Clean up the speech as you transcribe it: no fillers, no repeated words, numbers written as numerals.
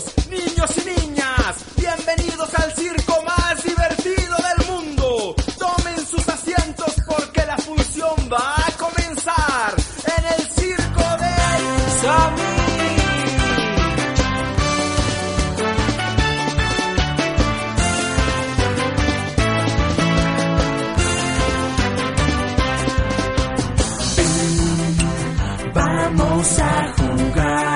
Caballeros, niños y niñas, bienvenidos al circo más divertido del mundo. Tomen sus asientos porque la función va a comenzar en el circo de Sammy. Vamos a jugar.